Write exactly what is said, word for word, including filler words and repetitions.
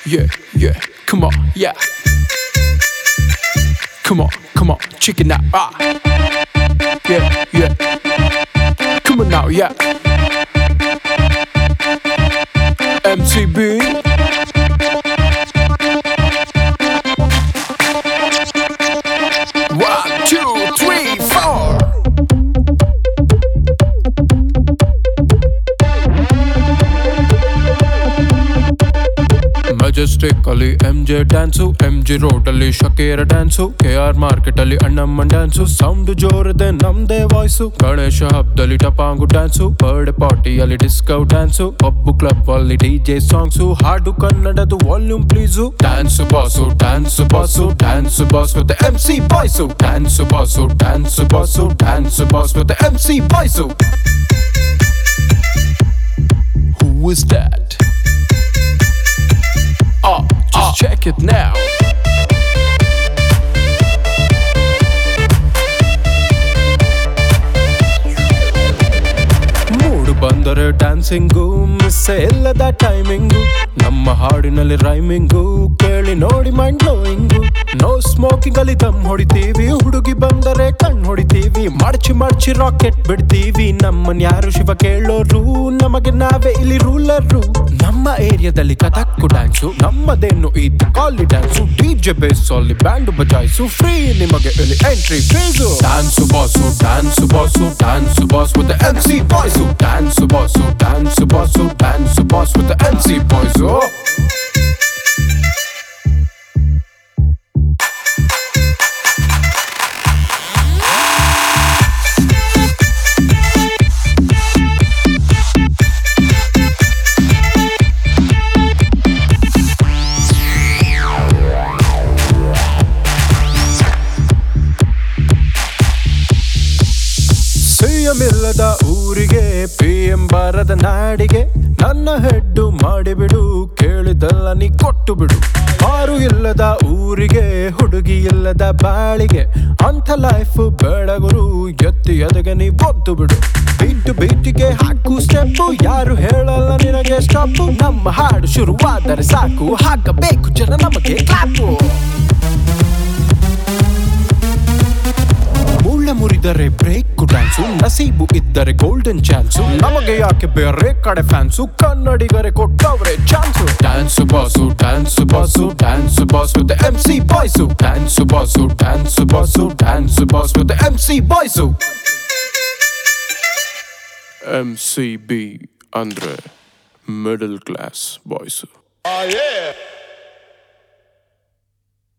yeah, yeah. Come on, yeah. Come on, come on, chicken out. Ah, yeah, yeah. Come on now, yeah. M C B. One, two, three, four. Majestic Ali M J dance M G road ಅಲ್ಲಿ Shakira dance K R market ಅಲ್ಲಿ ಅಣ್ಣಮ್ಮನ್ dance sound ಜೋರದೆ ನಮ್ದೇ voice Ganesha ಹಬ್ಬದಲ್ಲಿ ಟಪಾಂಗು dance birthday ಪಾರ್ಟಿಯಲ್ಲಿ disco dance pub club ಅಲ್ಲಿ DJ songs ಹಾಡು ಕನ್ನಡದು volume please dance boss dance boss dance boss with the M C boys dance boss dance boss dance boss with the M C boys Who is that? Oh, just uh. check it now. ಮೂಡು ಬಂದರೆ dancing miss ಇಲ್ಲದ timing ನಮ್ಮ ಹಾಡಿನಲ್ಲಿ ರೈಮಿಂಗು ಕೇಳಿ ನೋಡಿ mind ಬ್ಲೋಯಿಂಗು no smoking ಅಲ್ಲಿ ದಮ್ ಹೊಡಿತೀವಿ ಹುಡುಗಿ ಬಂದರೆ ಕಣ್ ಹೊಡಿತೀವಿ ಮರ್ಚಿ ಮರ್ಚಿ ರಾಕೆಟ್ ಬಿಡ್ತೀವಿ ನಮ್ಮನ್ ಯಾರು ಶಿವ ಕೇಳೋರು ನಮಗೆ ನಾವೇ ಇಲ್ಲಿ ರೂಲರು ನಮ್ಮ ಏರಿಯಾದಲ್ಲಿ ಕಥಕ್ಕು ಡ್ಯಾನ್ಸು ನಮ್ಮದೇನು ಇದು ಕಾಲಿ ಡ್ಯಾನ್ಸು ಡಿಜೆ ಬೇಸ್ ಅಲ್ಲಿ ಬ್ಯಾಂಡ್ ಬಜಾಯಿಸು ಫ್ರೀ ನಿಮಗೆ ಇಲ್ಲಿ entry fees dance boss dance boss dance boss with the M C boys dance boss dance boss dance boss with the M C boys ಇಲ್ಲದ ಊರಿಗೆ ಪಿ ಎಂ ಬಾರದ ನಾಡಿಗೆ ನನ್ನ head ಮಾಡಿಬಿಡು ಕೇಳಿದಲ್ಲ ನೀ ಕೊಟ್ಟು ಬಿಡು ಆರು ಇಲ್ಲದ ಊರಿಗೆ ಹುಡುಗಿ ಇಲ್ಲದ ಬಾಳಿಗೆ ಅಂಥ ಲೈಫ್ ಬೇಡಗುರು ಎತ್ತಿ ಎದಗೆ ನೀ ಒದ್ದು ಬಿಡು ಬೀಟು ಬೀಟಿಗೆ ಹಾಕು ಸ್ಟೆಪ್ಪು ಯಾರು ಹೇಳಲ್ಲ ನಿನಗೆ ಸ್ಟಾಪು ನಮ್ಮ ಹಾಡು ಶುರುವಾದರೆ ಸಾಕು ಹಾಕಬೇಕು ಜನ ನಮಗೆ ಕ್ಲಾಪು ಮುಳ್ಳ ಮುರಿದರೆ ಬ್ರೇಕ್ ಡ್ಯಾನ್ಸು ನಸೀಬು ಇದ್ದರೆ ಗೋಲ್ಡನ್ ಚಾನ್ಸು ನಮಗೆ ಯಾಕೆ ಬೇರೆ ಕಡೆ ಫ್ಯಾನ್ಸು ಕನ್ನಡಿಗರೆ ಕೊಟ್ಟವ್ರೆ chance dance boss dance boss dance boss with the M C boys dance boss dance boss dance boss with the M C boys M C B ಅಂದ್ರೆ middle class boys.